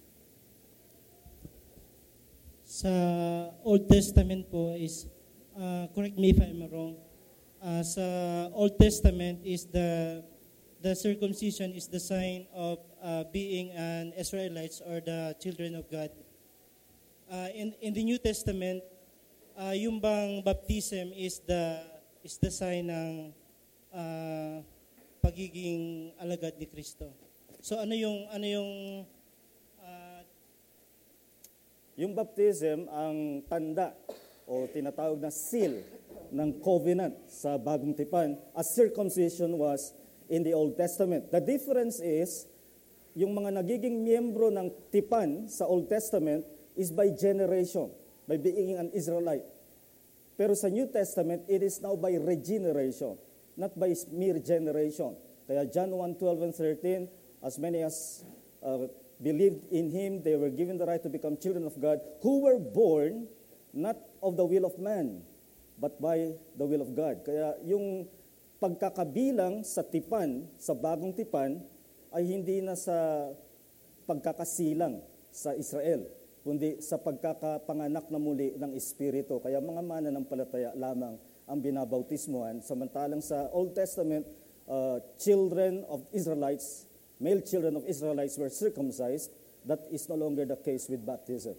Sa Old Testament po is, uh, correct me if I'm wrong, uh, sa Old Testament is the the circumcision is the sign of uh, being an Israelites or the children of God. Uh, in in the New Testament, uh, yung bang baptism is the is the sign ng uh, pagiging alagad ni Kristo. So ano yung ano yung uh, Yung baptism ang tanda o tinatawag na seal ng covenant sa Bagong Tipan, as circumcision was in the Old Testament. The difference is, yung mga nagiging miyembro ng Tipan sa Old Testament is by generation, by being an Israelite. Pero sa New Testament, it is now by regeneration, not by mere generation. Kaya John one, twelve and thirteen, as many as uh, believed in Him, they were given the right to become children of God, who were born not of the will of man, but by the will of God. Kaya yung pagkakabilang sa tipan, sa bagong tipan, ay hindi na sa pagkakasilang sa Israel, kundi sa pagkakapanganak na muli ng Espiritu. Kaya mga mananampalataya lamang ang binabautismohan. Samantalang sa Old Testament, uh, children of Israelites, male children of Israelites were circumcised. That is no longer the case with baptism.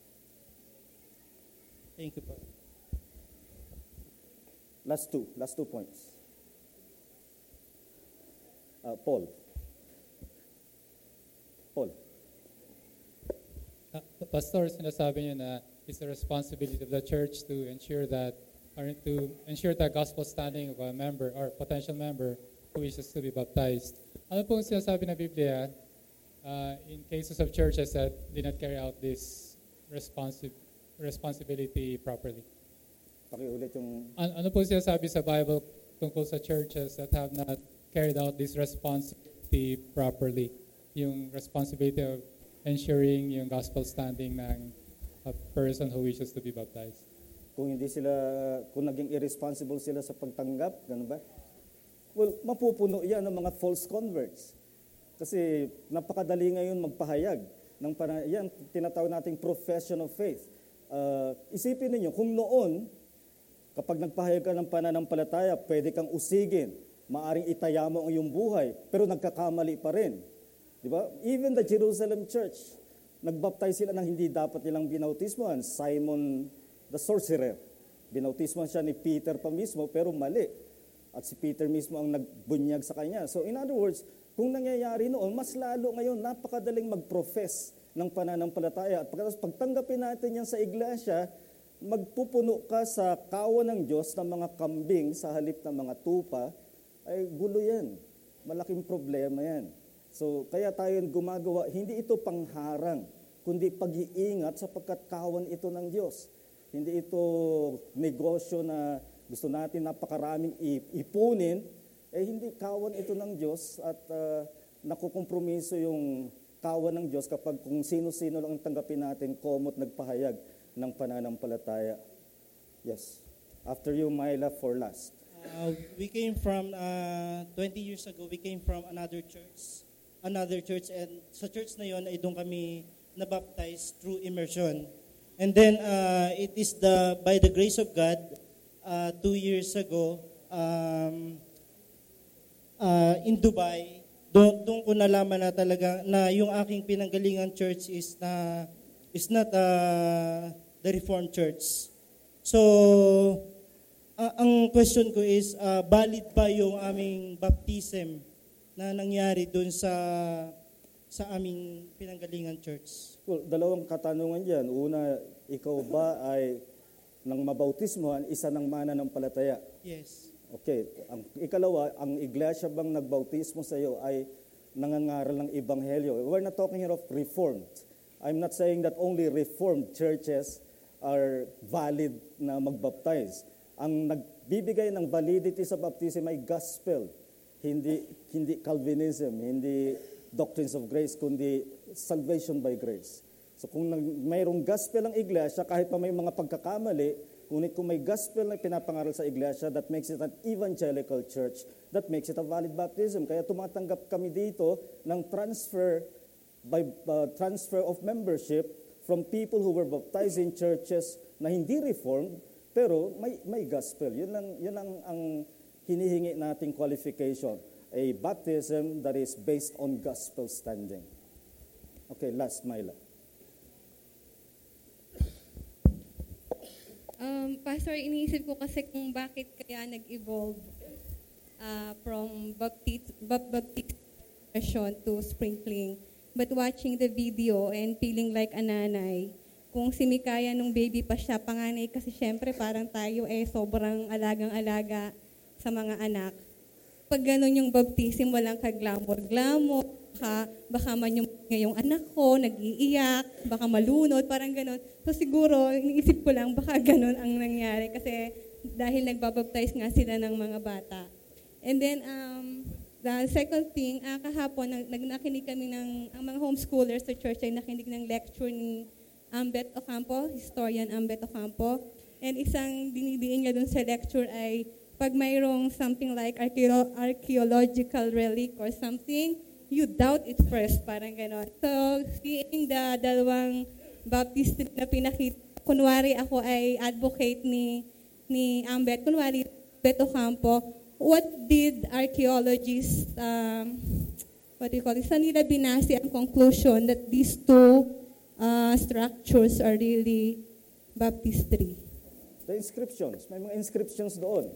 Thank you po. Last two, last two points. Uh, Paul. Paul. Uh, Pastor, sinasabi niyo na it's the responsibility of the church to ensure that or to ensure the gospel standing of a member or potential member who wishes to be baptized. Ano pong sinasabi ng Biblia uh, in cases of churches that did not carry out this responsi- responsibility properly? Pakiulit yung... An- ano pong sinasabi sa Bible tungkol sa churches that have not carried out this responsibility properly? Yung responsibility of ensuring yung gospel standing ng a person who wishes to be baptized. Kung hindi sila, kung naging irresponsible sila sa pagtanggap, gano'n ba? Well, mapupuno yan ng mga false converts. Kasi napakadali ngayon magpahayag ng para, yan, tinatawag nating profession of faith. Uh, isipin ninyo, kung noon, kapag nagpahayag ka ng pananampalataya, pwede kang usigin, maaring itaya mo ang iyong buhay, pero nagkakamali pa rin. Di ba? Even the Jerusalem church, nagbaptize sila ng hindi dapat nilang binautismohan. Simon the sorcerer, binautismohan siya ni Peter pa mismo, pero mali. At si Peter mismo ang nagbunyag sa kanya. So in other words, kung nangyayari noon, mas lalo ngayon, napakadaling mag-profess ng pananampalataya. At pagkatapos pagtanggapin natin yan sa iglesia, magpupuno ka sa kawan ng Diyos ng mga kambing sa halip ng mga tupa, ay gulo yan. Malaking problema yan. So kaya tayo gumagawa, hindi ito pangharang, kundi pag-iingat sapagkat kawan ito ng Diyos. Hindi ito negosyo na gusto natin napakaraming ipunin, eh hindi kawan ito ng Diyos at uh, nakukompromiso yung kawan ng Diyos kapag kung sino-sino lang ang tanggapin natin, komot nagpahayag ng pananampalataya. Yes. After you, Myla, for last. Uh, we came from, uh, twenty years ago, we came from another church. Another church. And sa church na yon ay doon kami nabaptize through immersion. And then, uh, it is the by the grace of God, uh, two years ago, um, uh, in Dubai, doon, doon ko nalaman na talaga na yung aking pinanggalingan church is na is not uh, the Reformed Church. So, uh, ang question ko is, uh, valid ba yung aming baptism na nangyari doon sa sa aming pinanggalingan church. Well, dalawang katanungan dyan. Una, ikaw ba ay nang mabautismohan, isa ng mananampalataya? Yes. Okay. Ang ikalawa, ang iglesia bang nagbautismo sa iyo ay nangangaral ng ebanghelyo? We're not talking here of reformed. I'm not saying that only reformed churches are valid na magbaptize. Ang nagbibigay ng validity sa baptism ay gospel, hindi hindi Calvinism, hindi doctrines of grace, kundi salvation by grace. So kung nag, mayroong gospel ang iglesia, kahit pa may mga pagkakamali, ngunit kung may gospel na pinapangaral sa iglesia, that makes it an evangelical church, that makes it a valid baptism. Kaya tumatanggap kami dito ng transfer by uh, transfer of membership from people who were baptized in churches na hindi reformed, pero may may gospel. Yun lang yun ang ang hinihingi nating qualification, a baptism that is based on gospel standing. Okay, last, Myla. Um, Pastor, iniisip ko kasi kung bakit kaya nag-evolve uh, from baptism, baptism to sprinkling. But watching the video and feeling like a nanay, kung si Mikaya nung baby pa siya, panganay kasi syempre parang tayo eh sobrang alagang-alaga sa mga anak. Pag ganun yung baptism, walang ka-glamour-glamour, baka, baka man yung, yung anak ko, nag-iiyak, baka malunod, parang ganun. So siguro, iniisip ko lang, baka ganun ang nangyari kasi dahil nagbabaptize nga sila ng mga bata. And then, um, the second thing, uh, kahapon, nag nakinig kami ng, ang mga homeschoolers sa church ay nakinig ng lecture ni Ambet Ocampo, historian Ambet Ocampo. And isang dinidiin niya dun sa lecture ay, pag mayroong something like archeo- archaeological relic or something, you doubt it first, parang gano'n. So, seeing the dalawang baptist na pinakita, kunwari ako ay advocate ni, ni Ambet, kunwari Ambet Ocampo, what did archaeologists, um, what do you call it, saan nila binasi ang conclusion that these two uh, structures are really baptistry? The inscriptions, may mga inscriptions doon.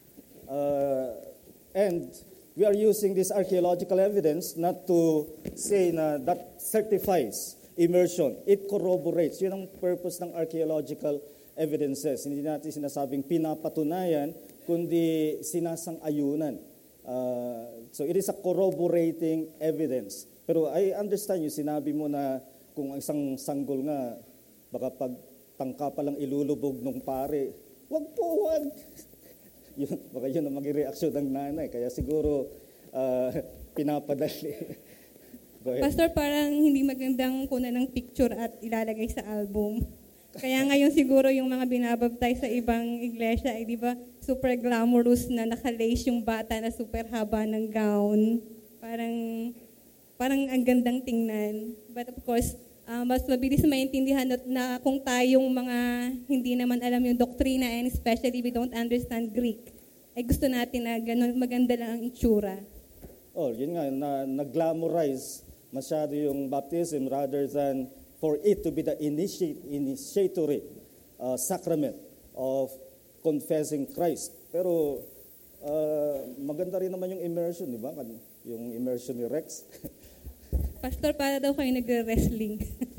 Uh, and we are using this archaeological evidence not to say na that certifies immersion. It corroborates. Yun ang purpose ng archaeological evidences. Hindi natin sinasabing pinapatunayan, kundi sinasang-ayunan. Uh, so it is a corroborating evidence. Pero I understand yung sinabi mo na kung isang sanggol nga, baka pag tangka palang ilulubog ng pare, wag po, wag. Yun, baka yun ang maging reaksyon ng nanay. Kaya siguro uh, pinapadali. Pastor, parang hindi magandang kunan ng picture at ilalagay sa album. Kaya ngayon siguro yung mga binabaptize sa ibang iglesia ay di ba super glamorous na nakalace yung bata na super haba ng gown. Parang parang ang gandang tingnan. But of course, uh, mas mabilis maintindihan na, na kung tayong mga hindi naman alam yung doktrina and especially we don't understand Greek, ay gusto natin na ganun, maganda lang ang itsura. Oh, yun nga, na, na-glamorize masyado yung baptism rather than for it to be the initi- initiatory uh, sacrament of confessing Christ. Pero uh, maganda rin naman yung immersion, di ba? Yung immersion ni Rex. Pastor, para daw kayo nagre-wrestling.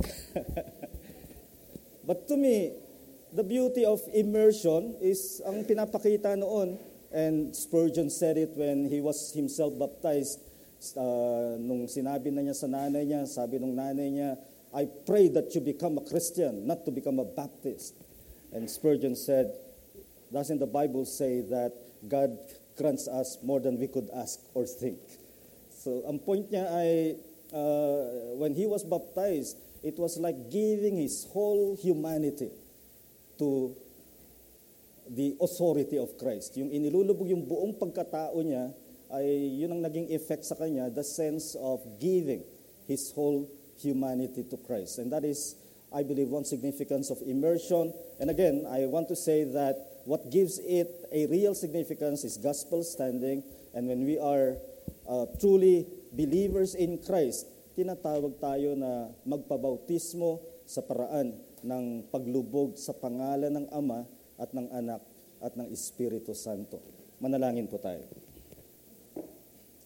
But to me, the beauty of immersion is ang pinapakita noon, and Spurgeon said it when he was himself baptized. Uh, nung sinabi na niya sa nanay niya, sabi nung nanay niya, I pray that you become a Christian, not to become a Baptist. And Spurgeon said, doesn't the Bible say that God grants us more than we could ask or think? So ang point niya ay, uh, when he was baptized, it was like giving his whole humanity to the authority of Christ. Yung inilulubog yung buong pagkatao niya, ay yun ang naging effect sa kanya, the sense of giving his whole humanity to Christ. And that is, I believe, one significance of immersion. And again, I want to say that what gives it a real significance is gospel standing. And when we are uh, truly believers in Christ, tinatawag tayo na magpabautismo sa paraan ng paglubog sa pangalan ng Ama at ng Anak at ng Espiritu Santo. Manalangin po tayo.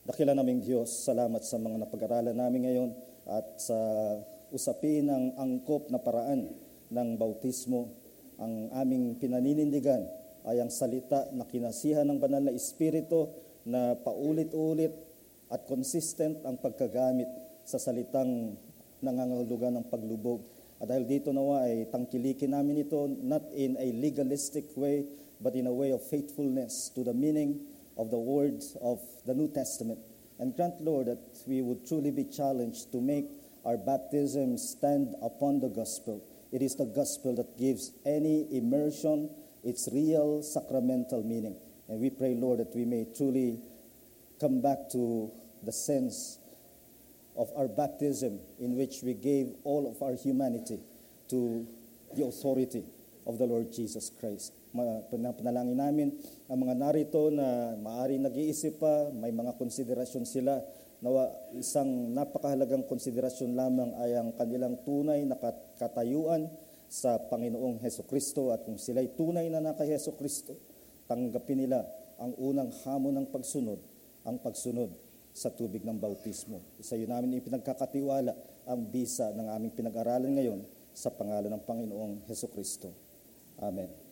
Dakila naming Diyos, salamat sa mga napag-aralan namin ngayon at sa usapin ng angkop na paraan ng bautismo. Ang aming pinaninindigan ay ang salita na kinasihan ng banal na Espiritu na paulit-ulit at consistent ang pagkagamit sa salitang nangangahulugan ng paglubog. At dahil dito nawa ay tangkilikin namin ito not in a legalistic way but in a way of faithfulness to the meaning of the words of the New Testament. And grant, Lord, that we would truly be challenged to make our baptism stand upon the gospel. It is the gospel that gives any immersion its real sacramental meaning. And we pray, Lord, that we may truly come back to the sense of our baptism in which we gave all of our humanity to the authority of the Lord Jesus Christ. Panalangin namin ang mga narito na maaaring nag-iisip pa, may mga konsiderasyon sila, na isang napakahalagang konsiderasyon lamang ay ang kanilang tunay na katayuan sa Panginoong Hesukristo, at kung sila'y tunay na naka Hesukristo, tanggapin nila ang unang hamon ng pagsunod, ang pagsunod sa tubig ng bautismo. Isa yun namin ipinagkakatiwala ang bisa ng aming pinag-aralan ngayon sa pangalan ng Panginoong Hesukristo. Amen.